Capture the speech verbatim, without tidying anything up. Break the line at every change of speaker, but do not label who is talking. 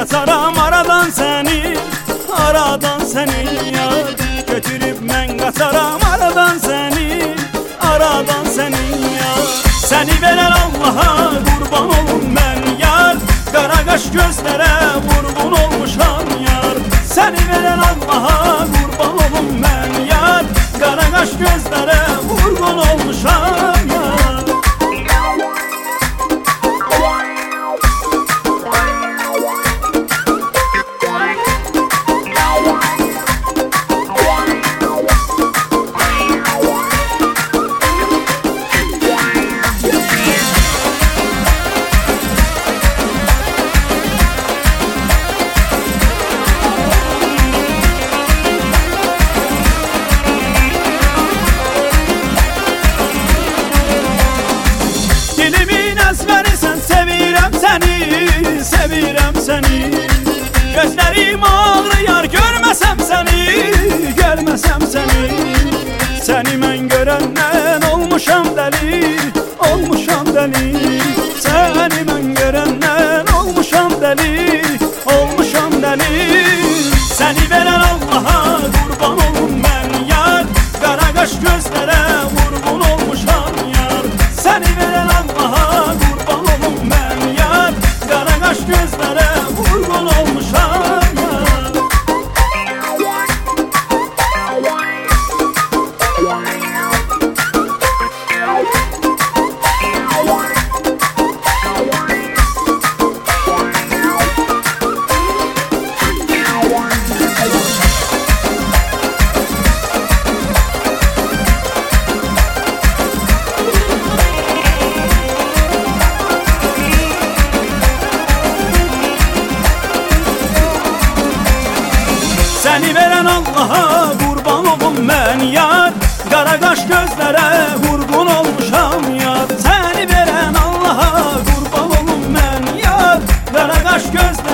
qaçaram aradan səni, aradan səni yar. Götürüb mən qaçaram aradan səni, aradan səni yar. Səni verən Allaha qurban olum mən yar. Qara qaş gözlərə vurğun olmuşam yar. Səni verən Allaha qurban olum mən yar. Qara qaş gözlərə vurğun olmuşam yar. Sevirəm səni, gözlərim ağrıyar görməsəm səni, görməsəm səni. Səni mən görəndən olmuşam dəli, olmuşam dəli. Səni mən görəndən olmuşam dəli, olmuşam dəli. Səni verən Allaha qurban olum mən yar. Qara qaş gözlərə vurğun olmuşam yar. Səni verən Allaha qurban olum mən yar. Qara qaş gözlərə vurğun olmuşam yar. Səni verən Allaha qurban olum mən yar. Qara qaş gözlərə vurğun olmuşam yar. Səni verən Allaha qurban olum mən yar. Qara qaş gözlərə